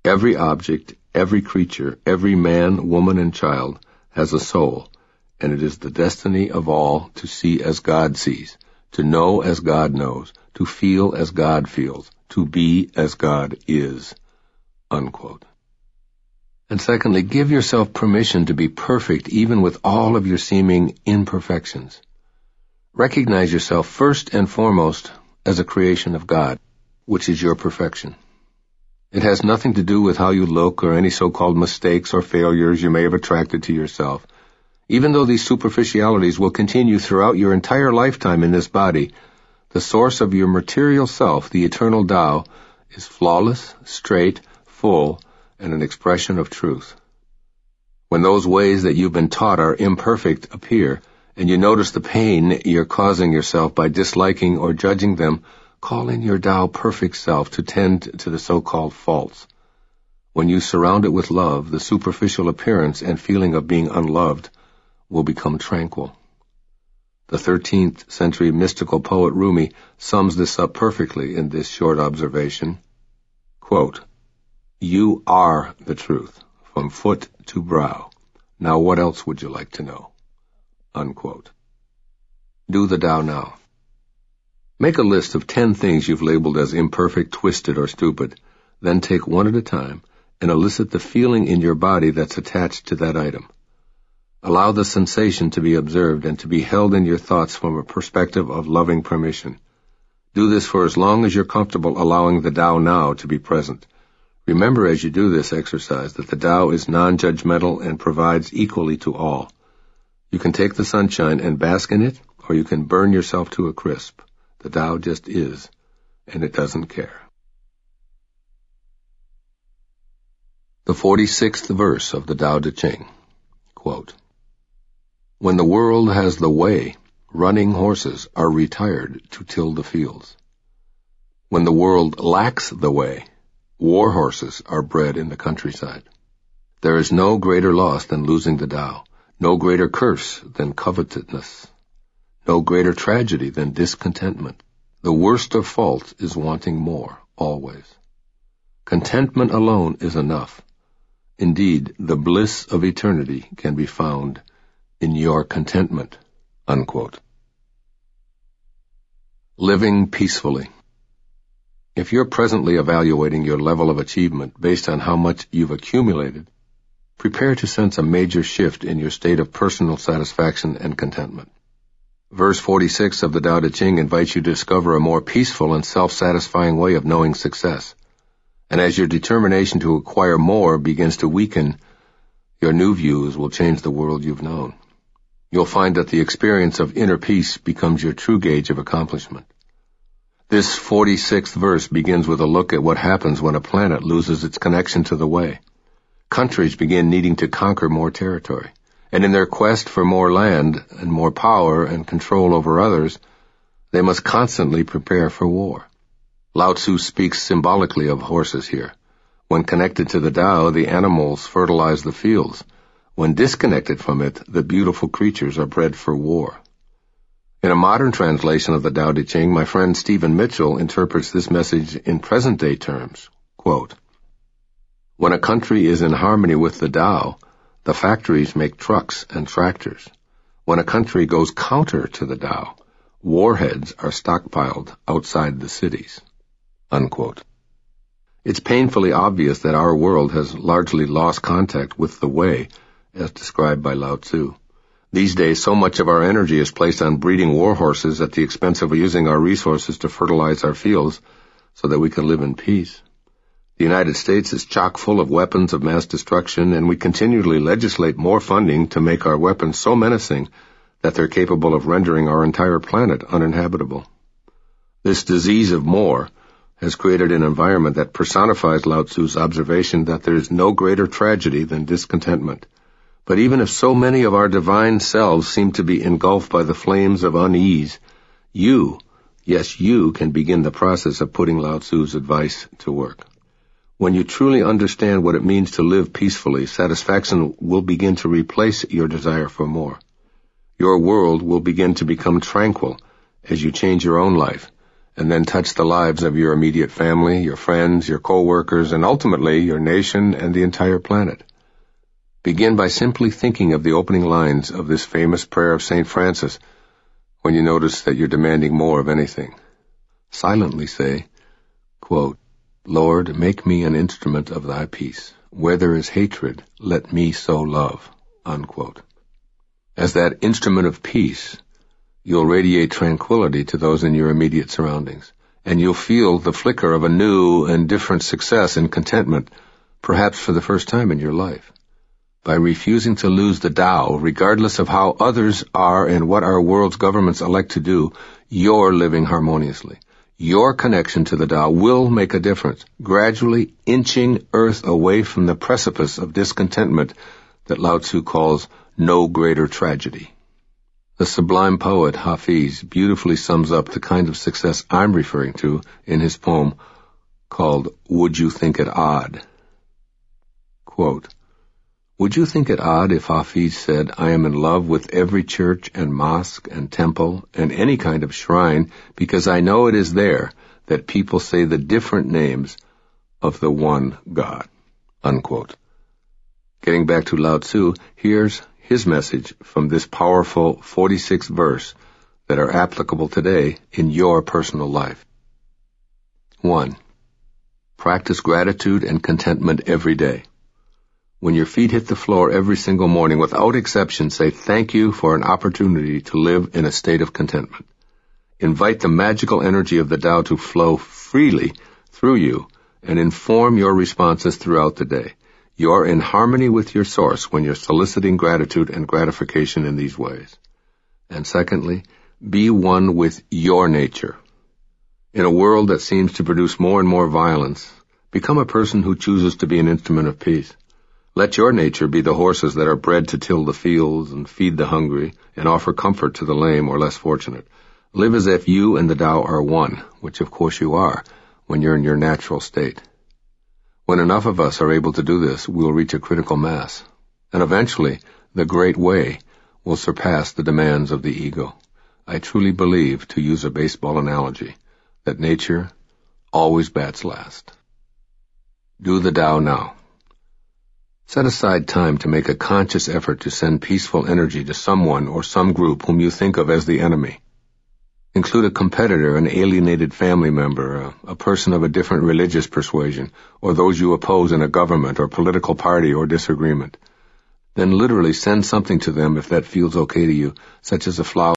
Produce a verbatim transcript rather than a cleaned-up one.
Every object, every creature, every man, woman, and child has a soul, and it is the destiny of all to see as God sees, to know as God knows, to feel as God feels, to be as God is." Unquote. And secondly, give yourself permission to be perfect even with all of your seeming imperfections. Recognize yourself first and foremost as a creation of God, which is your perfection. It has nothing to do with how you look or any so-called mistakes or failures you may have attracted to yourself. Even though these superficialities will continue throughout your entire lifetime in this body, the source of your material self, the eternal Tao, is flawless, straight, full, and an expression of truth. When those ways that you've been taught are imperfect appear, and you notice the pain you're causing yourself by disliking or judging them, call in your Tao perfect self to tend to the so-called faults. When you surround it with love, the superficial appearance and feeling of being unloved will become tranquil. The thirteenth century mystical poet Rumi sums this up perfectly in this short observation. Quote, "You are the truth, from foot to brow. Now what else would you like to know?" Unquote. Do the Tao now. Make a list of ten things you've labeled as imperfect, twisted, or stupid. Then take one at a time and elicit the feeling in your body that's attached to that item. Allow the sensation to be observed and to be held in your thoughts from a perspective of loving permission. Do this for as long as you're comfortable allowing the Tao now to be present. Remember as you do this exercise that the Tao is non-judgmental and provides equally to all. You can take the sunshine and bask in it, or you can burn yourself to a crisp. The Tao just is, and it doesn't care. The forty-sixth verse of the Tao Te Ching. Quote, "When the world has the way, running horses are retired to till the fields. When the world lacks the way, war horses are bred in the countryside. There is no greater loss than losing the Tao, no greater curse than covetousness, no greater tragedy than discontentment. The worst of faults is wanting more, always. Contentment alone is enough. Indeed, the bliss of eternity can be found in your contentment." Unquote. Living peacefully. If you're presently evaluating your level of achievement based on how much you've accumulated, prepare to sense a major shift in your state of personal satisfaction and contentment. Verse forty-six of the Tao Te Ching invites you to discover a more peaceful and self-satisfying way of knowing success. And as your determination to acquire more begins to weaken, your new views will change the world you've known. You'll find that the experience of inner peace becomes your true gauge of accomplishment. This forty-sixth verse begins with a look at what happens when a planet loses its connection to the way. Countries begin needing to conquer more territory, and in their quest for more land and more power and control over others, they must constantly prepare for war. Lao Tzu speaks symbolically of horses here. When connected to the Tao, the animals fertilize the fields. When disconnected from it, the beautiful creatures are bred for war. In a modern translation of the Tao Te Ching, my friend Stephen Mitchell interprets this message in present-day terms. Quote, "When a country is in harmony with the Tao, the factories make trucks and tractors. When a country goes counter to the Tao, warheads are stockpiled outside the cities." Unquote. It's painfully obvious that our world has largely lost contact with the way, as described by Lao Tzu. These days, so much of our energy is placed on breeding war horses at the expense of using our resources to fertilize our fields so that we can live in peace. The United States is chock full of weapons of mass destruction, and we continually legislate more funding to make our weapons so menacing that they're capable of rendering our entire planet uninhabitable. This disease of more has created an environment that personifies Lao Tzu's observation that there is no greater tragedy than discontentment. But even if so many of our divine selves seem to be engulfed by the flames of unease, you, yes, you can begin the process of putting Lao Tzu's advice to work. When you truly understand what it means to live peacefully, satisfaction will begin to replace your desire for more. Your world will begin to become tranquil as you change your own life, and then touch the lives of your immediate family, your friends, your co-workers, and ultimately your nation and the entire planet. Begin by simply thinking of the opening lines of this famous prayer of Saint Francis when you notice that you're demanding more of anything. Silently say, quote, Lord, make me an instrument of thy peace. Where there is hatred, let me sow love. Unquote. As that instrument of peace, you'll radiate tranquility to those in your immediate surroundings, and you'll feel the flicker of a new and different success and contentment, perhaps for the first time in your life. By refusing to lose the Tao, regardless of how others are and what our world's governments elect to do, you're living harmoniously. Your connection to the Tao will make a difference, gradually inching Earth away from the precipice of discontentment that Lao Tzu calls no greater tragedy. The sublime poet Hafiz beautifully sums up the kind of success I'm referring to in his poem called Would You Think It Odd? Quote, Would you think it odd if Hafiz said, I am in love with every church and mosque and temple and any kind of shrine because I know it is there that people say the different names of the one God. Unquote. Getting back to Lao Tzu, here's his message from this powerful forty-sixth verse that are applicable today in your personal life. One. Practice gratitude and contentment every day. When your feet hit the floor every single morning, without exception, say thank you for an opportunity to live in a state of contentment. Invite the magical energy of the Tao to flow freely through you and inform your responses throughout the day. You're in harmony with your source when you're soliciting gratitude and gratification in these ways. And secondly, be one with your nature. In a world that seems to produce more and more violence, become a person who chooses to be an instrument of peace. Let your nature be the horses that are bred to till the fields and feed the hungry and offer comfort to the lame or less fortunate. Live as if you and the Tao are one, which of course you are when you're in your natural state. When enough of us are able to do this, we'll reach a critical mass, and eventually the great way will surpass the demands of the ego. I truly believe, to use a baseball analogy, that nature always bats last. Do the Tao now. Set aside time to make a conscious effort to send peaceful energy to someone or some group whom you think of as the enemy. Include a competitor, an alienated family member, a, a person of a different religious persuasion, or those you oppose in a government or political party or disagreement. Then literally send something to them if that feels okay to you, such as a flower